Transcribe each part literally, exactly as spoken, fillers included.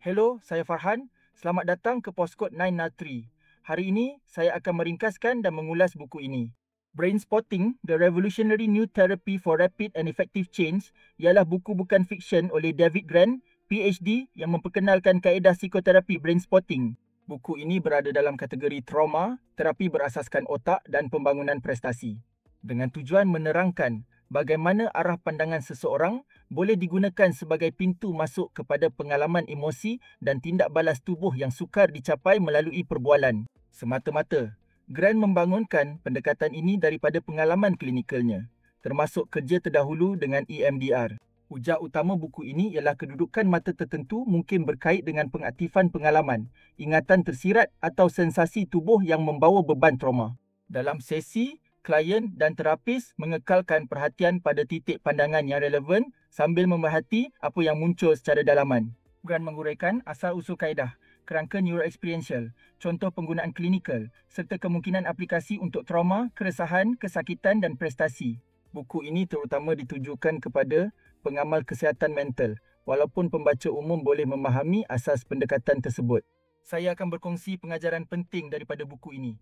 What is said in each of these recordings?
Hello, saya Farhan. Selamat datang ke Postkod sembilan nol tiga. Hari ini, saya akan meringkaskan dan mengulas buku ini. Brain Spotting, The Revolutionary New Therapy for Rapid and Effective Change ialah buku bukan fiksyen oleh David Grant, P H D yang memperkenalkan kaedah psikoterapi brain spotting. Buku ini berada dalam kategori trauma, terapi berasaskan otak dan pembangunan prestasi. Dengan tujuan menerangkan bagaimana arah pandangan seseorang boleh digunakan sebagai pintu masuk kepada pengalaman emosi dan tindak balas tubuh yang sukar dicapai melalui perbualan. Semata-mata, Grant membangunkan pendekatan ini daripada pengalaman klinikalnya, termasuk kerja terdahulu dengan E M D R. Ujar utama buku ini ialah kedudukan mata tertentu mungkin berkait dengan pengaktifan pengalaman, ingatan tersirat atau sensasi tubuh yang membawa beban trauma. Dalam sesi, klien dan terapis mengekalkan perhatian pada titik pandangan yang relevan sambil memerhati apa yang muncul secara dalaman. Grant menguraikan asal-usul kaedah, kerangka neuroexperiential, contoh penggunaan klinikal, serta kemungkinan aplikasi untuk trauma, keresahan, kesakitan dan prestasi. Buku ini terutama ditujukan kepada pengamal kesihatan mental, walaupun pembaca umum boleh memahami asas pendekatan tersebut. Saya akan berkongsi pengajaran penting daripada buku ini.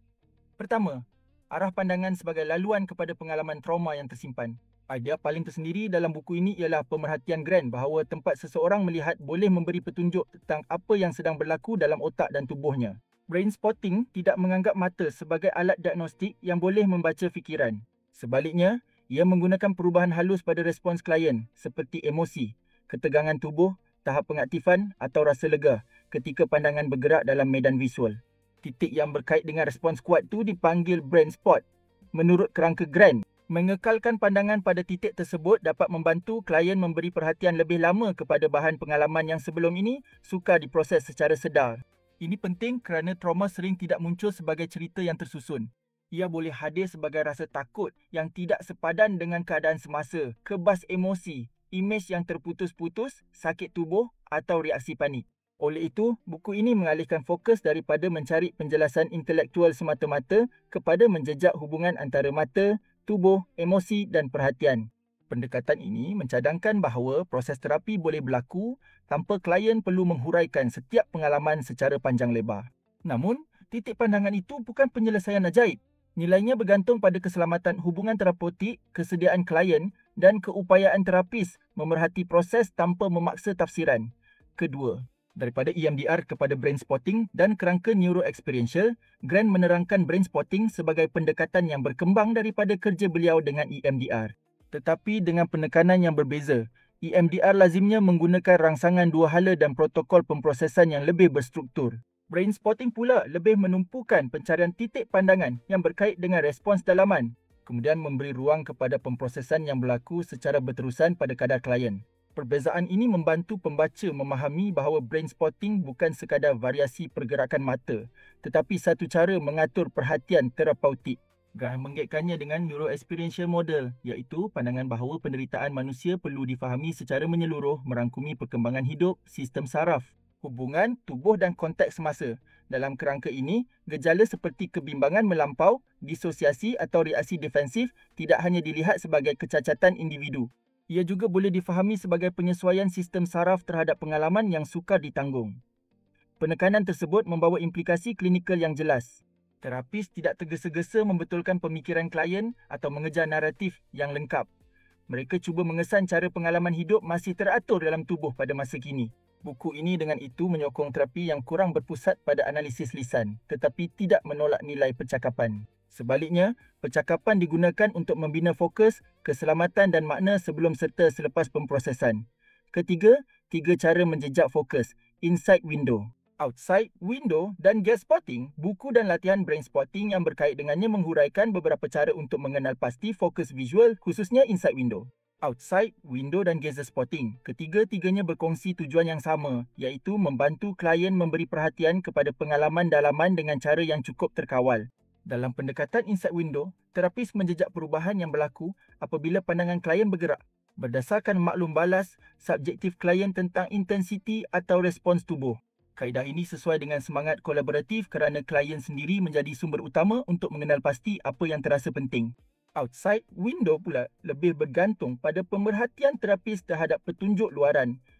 Pertama, arah pandangan sebagai laluan kepada pengalaman trauma yang tersimpan. Idea paling tersendiri dalam buku ini ialah pemerhatian Grant bahawa tempat seseorang melihat boleh memberi petunjuk tentang apa yang sedang berlaku dalam otak dan tubuhnya. Brain spotting tidak menganggap mata sebagai alat diagnostik yang boleh membaca fikiran. Sebaliknya, ia menggunakan perubahan halus pada respons klien seperti emosi, ketegangan tubuh, tahap pengaktifan atau rasa lega ketika pandangan bergerak dalam medan visual. Titik yang berkait dengan respons kuat tu dipanggil brain spot. Menurut kerangka Grant, mengekalkan pandangan pada titik tersebut dapat membantu klien memberi perhatian lebih lama kepada bahan pengalaman yang sebelum ini sukar diproses secara sedar. Ini penting kerana trauma sering tidak muncul sebagai cerita yang tersusun. Ia boleh hadir sebagai rasa takut yang tidak sepadan dengan keadaan semasa, kebas emosi, imej yang terputus-putus, sakit tubuh atau reaksi panik. Oleh itu, buku ini mengalihkan fokus daripada mencari penjelasan intelektual semata-mata kepada menjejak hubungan antara mata, tubuh, emosi dan perhatian. Pendekatan ini mencadangkan bahawa proses terapi boleh berlaku tanpa klien perlu menghuraikan setiap pengalaman secara panjang lebar. Namun, titik pandangan itu bukan penyelesaian ajaib. Nilainya bergantung pada keselamatan hubungan terapeutik, kesediaan klien dan keupayaan terapis memerhati proses tanpa memaksa tafsiran. Kedua, daripada E M D R kepada brain spotting dan kerangka neuroexperiential, Grant menerangkan brain spotting sebagai pendekatan yang berkembang daripada kerja beliau dengan E M D R. Tetapi dengan penekanan yang berbeza, E M D R lazimnya menggunakan rangsangan dua hala dan protokol pemprosesan yang lebih berstruktur. Brain spotting pula lebih menumpukan pencarian titik pandangan yang berkait dengan respons dalaman, kemudian memberi ruang kepada pemprosesan yang berlaku secara berterusan pada kadar klien. Perbezaan ini membantu pembaca memahami bahawa brain spotting bukan sekadar variasi pergerakan mata, tetapi satu cara mengatur perhatian terapeutik. Grant mengaitkannya dengan neuroexperiential model, iaitu pandangan bahawa penderitaan manusia perlu difahami secara menyeluruh merangkumi perkembangan hidup, sistem saraf, hubungan, tubuh dan konteks semasa. Dalam kerangka ini, gejala seperti kebimbangan melampau, disosiasi atau reaksi defensif tidak hanya dilihat sebagai kecacatan individu. Ia juga boleh difahami sebagai penyesuaian sistem saraf terhadap pengalaman yang sukar ditanggung. Penekanan tersebut membawa implikasi klinikal yang jelas. Terapis tidak tergesa-gesa membetulkan pemikiran klien atau mengejar naratif yang lengkap. Mereka cuba mengesan cara pengalaman hidup masih teratur dalam tubuh pada masa kini. Buku ini dengan itu menyokong terapi yang kurang berpusat pada analisis lisan, tetapi tidak menolak nilai percakapan. Sebaliknya, percakapan digunakan untuk membina fokus, keselamatan dan makna sebelum serta selepas pemprosesan. Ketiga, tiga cara menjejak fokus, Inside Window. Outside Window dan Gaze Spotting, buku dan latihan brain spotting yang berkait dengannya menghuraikan beberapa cara untuk mengenal pasti fokus visual, khususnya Inside Window. Outside Window dan Gaze Spotting, ketiga-tiganya berkongsi tujuan yang sama, iaitu membantu klien memberi perhatian kepada pengalaman dalaman dengan cara yang cukup terkawal. Dalam pendekatan Inside Window, terapis menjejak perubahan yang berlaku apabila pandangan klien bergerak. Berdasarkan maklum balas subjektif klien tentang intensiti atau respons tubuh. Kaedah ini sesuai dengan semangat kolaboratif kerana klien sendiri menjadi sumber utama untuk mengenal pasti apa yang terasa penting. Outside Window pula lebih bergantung pada pemerhatian terapis terhadap petunjuk luaran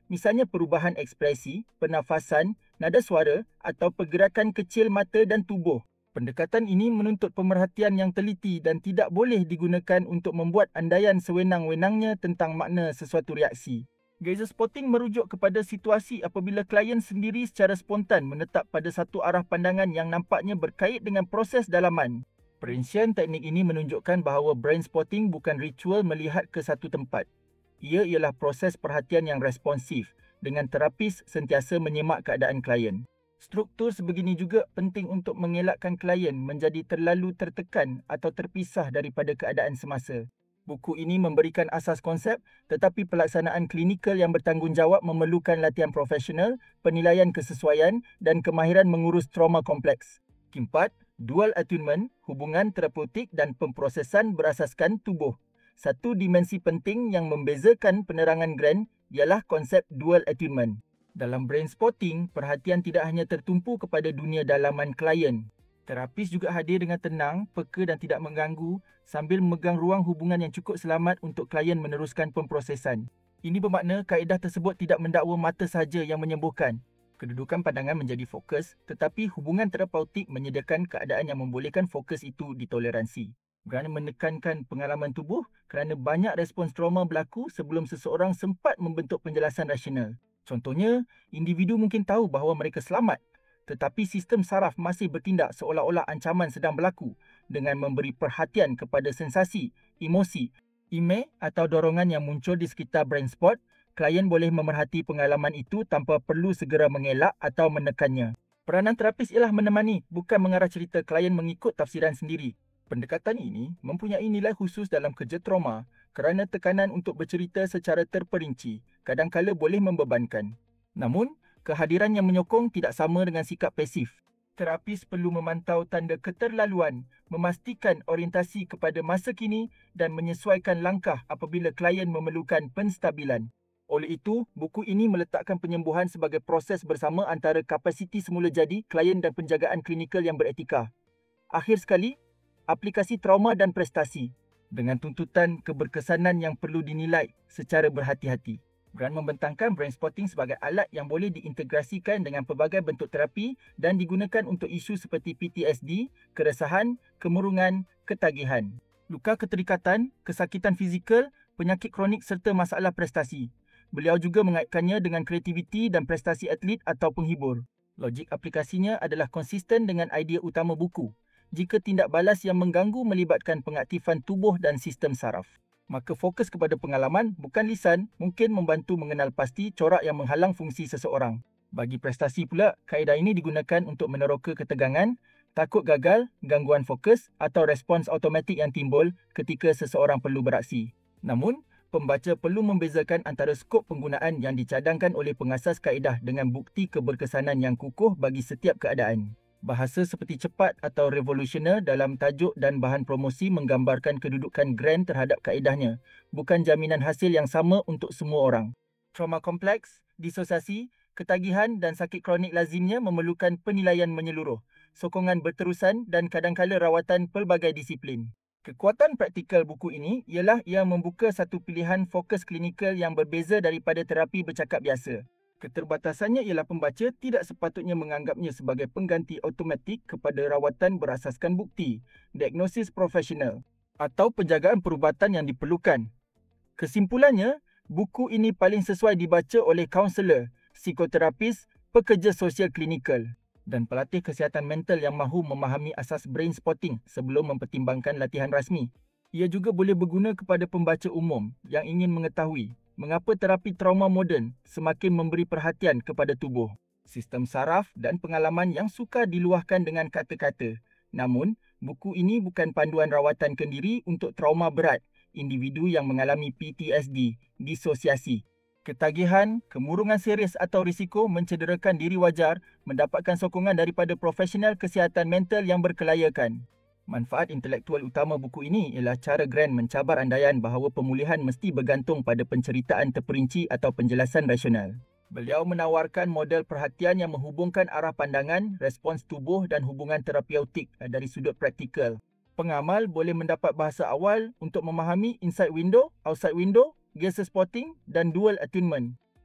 Misalnya perubahan ekspresi, pernafasan, nada suara atau pergerakan kecil mata dan tubuh. Pendekatan ini menuntut pemerhatian yang teliti dan tidak boleh digunakan untuk membuat andaian sewenang-wenangnya tentang makna sesuatu reaksi. Gaze spotting merujuk kepada situasi apabila klien sendiri secara spontan menetap pada satu arah pandangan yang nampaknya berkait dengan proses dalaman. Perincian teknik ini menunjukkan bahawa brain spotting bukan ritual melihat ke satu tempat. Ia ialah proses perhatian yang responsif dengan terapis sentiasa menyemak keadaan klien. Struktur sebegini juga penting untuk mengelakkan klien menjadi terlalu tertekan atau terpisah daripada keadaan semasa. Buku ini memberikan asas konsep, tetapi pelaksanaan klinikal yang bertanggungjawab memerlukan latihan profesional, penilaian kesesuaian dan kemahiran mengurus trauma kompleks. Keempat, dual attunement, hubungan terapeutik dan pemprosesan berasaskan tubuh. Satu dimensi penting yang membezakan penerangan Grant ialah konsep dual attunement. Dalam brain spotting, perhatian tidak hanya tertumpu kepada dunia dalaman klien. Terapis juga hadir dengan tenang, peka dan tidak mengganggu sambil memegang ruang hubungan yang cukup selamat untuk klien meneruskan pemprosesan. Ini bermakna kaedah tersebut tidak mendakwa mata sahaja yang menyembuhkan. Kedudukan pandangan menjadi fokus, tetapi hubungan terapeutik menyediakan keadaan yang membolehkan fokus itu ditoleransi. Grant menekankan pengalaman tubuh kerana banyak respons trauma berlaku sebelum seseorang sempat membentuk penjelasan rasional. Contohnya, individu mungkin tahu bahawa mereka selamat, tetapi sistem saraf masih bertindak seolah-olah ancaman sedang berlaku dengan memberi perhatian kepada sensasi, emosi, imej atau dorongan yang muncul di sekitar brain spot. Klien boleh memerhati pengalaman itu tanpa perlu segera mengelak atau menekannya. Peranan terapis ialah menemani, bukan mengarah cerita klien mengikut tafsiran sendiri. Pendekatan ini mempunyai nilai khusus dalam kerja trauma kerana tekanan untuk bercerita secara terperinci kadangkala boleh membebankan. Namun, kehadiran yang menyokong tidak sama dengan sikap pasif. Terapis perlu memantau tanda keterlaluan, memastikan orientasi kepada masa kini dan menyesuaikan langkah apabila klien memerlukan penstabilan. Oleh itu, buku ini meletakkan penyembuhan sebagai proses bersama antara kapasiti semula jadi klien dan penjagaan klinikal yang beretika. Akhir sekali, aplikasi trauma dan prestasi dengan tuntutan keberkesanan yang perlu dinilai secara berhati-hati. Grant membentangkan brain spotting sebagai alat yang boleh diintegrasikan dengan pelbagai bentuk terapi dan digunakan untuk isu seperti P T S D, keresahan, kemurungan, ketagihan, luka keterikatan, kesakitan fizikal, penyakit kronik serta masalah prestasi. Beliau juga mengaitkannya dengan kreativiti dan prestasi atlet atau penghibur. Logik aplikasinya adalah konsisten dengan idea utama buku. Jika tindak balas yang mengganggu melibatkan pengaktifan tubuh dan sistem saraf, maka fokus kepada pengalaman bukan lisan mungkin membantu mengenal pasti corak yang menghalang fungsi seseorang. Bagi prestasi pula, kaedah ini digunakan untuk meneroka ketegangan, takut gagal, gangguan fokus atau respons automatik yang timbul ketika seseorang perlu beraksi. Namun, pembaca perlu membezakan antara skop penggunaan yang dicadangkan oleh pengasas kaedah dengan bukti keberkesanan yang kukuh bagi setiap keadaan. Bahasa seperti cepat atau revolusioner dalam tajuk dan bahan promosi menggambarkan kedudukan Grant terhadap kaedahnya, bukan jaminan hasil yang sama untuk semua orang. Trauma kompleks, disosiasi, ketagihan dan sakit kronik lazimnya memerlukan penilaian menyeluruh, sokongan berterusan dan kadangkala rawatan pelbagai disiplin. Kekuatan praktikal buku ini ialah ia membuka satu pilihan fokus klinikal yang berbeza daripada terapi bercakap biasa. Keterbatasannya ialah pembaca tidak sepatutnya menganggapnya sebagai pengganti automatik kepada rawatan berasaskan bukti, diagnosis profesional atau penjagaan perubatan yang diperlukan. Kesimpulannya, buku ini paling sesuai dibaca oleh kaunselor, psikoterapis, pekerja sosial klinikal dan pelatih kesihatan mental yang mahu memahami asas brain spotting sebelum mempertimbangkan latihan rasmi. Ia juga boleh berguna kepada pembaca umum yang ingin mengetahui mengapa terapi trauma moden semakin memberi perhatian kepada tubuh, sistem saraf dan pengalaman yang sukar diluahkan dengan kata-kata. Namun, buku ini bukan panduan rawatan kendiri untuk trauma berat, individu yang mengalami P T S D, disosiasi, ketagihan, kemurungan serius atau risiko mencederakan diri wajar mendapatkan sokongan daripada profesional kesihatan mental yang berkelayakan. Manfaat intelektual utama buku ini ialah cara Grant mencabar andaian bahawa pemulihan mesti bergantung pada penceritaan terperinci atau penjelasan rasional. Beliau menawarkan model perhatian yang menghubungkan arah pandangan, respons tubuh dan hubungan terapeutik dari sudut praktikal. Pengamal boleh mendapat bahasa awal untuk memahami inside window, outside window, gaze spotting dan dual attunement.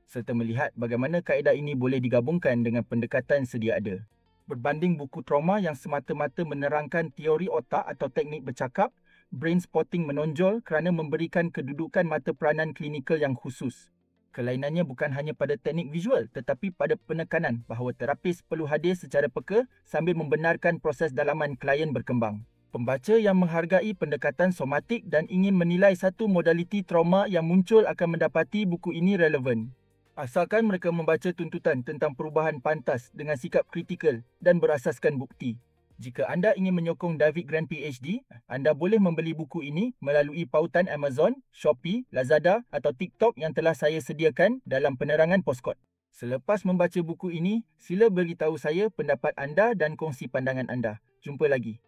serta melihat bagaimana kaedah ini boleh digabungkan dengan pendekatan sedia ada. Berbanding buku trauma yang semata-mata menerangkan teori otak atau teknik bercakap, Brain Spotting menonjol kerana memberikan kedudukan mata peranan klinikal yang khusus. Kelainannya bukan hanya pada teknik visual tetapi pada penekanan bahawa terapis perlu hadir secara peka sambil membenarkan proses dalaman klien berkembang. Pembaca yang menghargai pendekatan somatik dan ingin menilai satu modaliti trauma yang muncul akan mendapati buku ini relevan. Asalkan mereka membaca tuntutan tentang perubahan pantas dengan sikap kritikal dan berasaskan bukti. Jika anda ingin menyokong David Grant P H D, anda boleh membeli buku ini melalui pautan Amazon, Shopee, Lazada atau TikTok yang telah saya sediakan dalam penerangan Postkod. Selepas membaca buku ini, sila beritahu saya pendapat anda dan kongsi pandangan anda. Jumpa lagi.